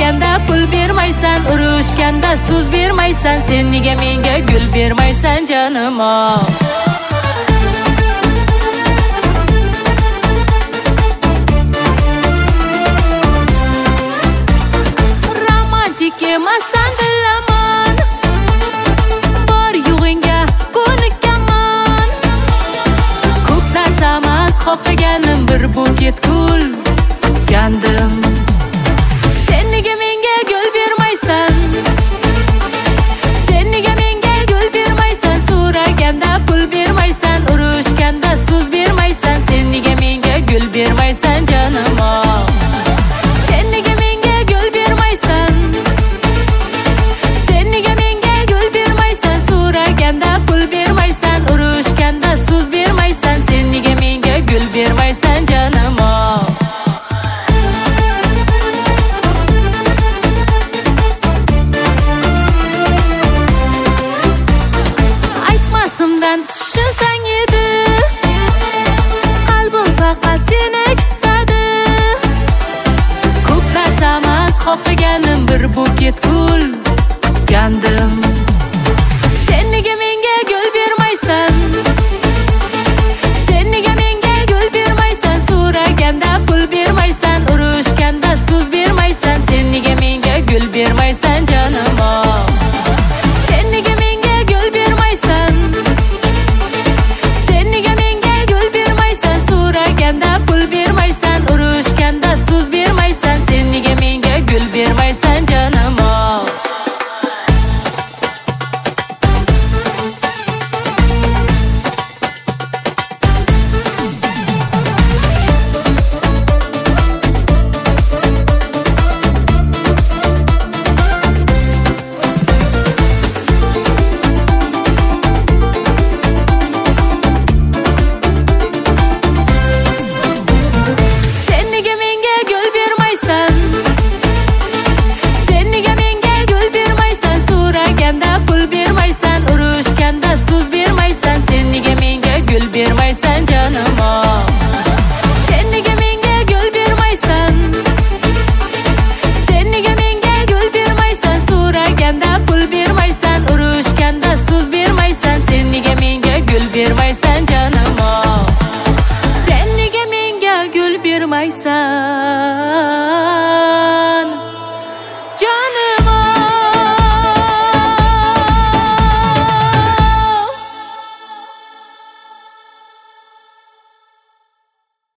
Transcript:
so'raganda pul bermaysan, urushganda so'z bermaysan, sen nega menga gul bermaysan jonim? Romantik emassan bilaman, bor yo'g'ingga ko'nikkaman. Ko'p narsa emas xohlaganim, bir buket gul kutgandim. Sen nega menga gul bermaysan? Sen nega menga gul bermaysan? So'raganda pul bermaysan, urushganda so'z bermaysan, sen nega menga gul bermaysan jonim? Sen nega menga gul bermaysan? Sen nega menga gul bermaysan? So'raganda pul bermaysan, urushganda so'z bermaysan, sen nega menga gul bermaysan jonim? Aytmasimdan tushunsang edi, qalbim faqat seni kutadi. Ko'p narsa emas xohlaganim, bir buket gul kutgandim. Sen nega menga gul bermaysan? Sen nega menga gul bermaysan? So'raganda pul bermaysan, urushganda so'z bermaysan, sen nega menga gul bermaysan?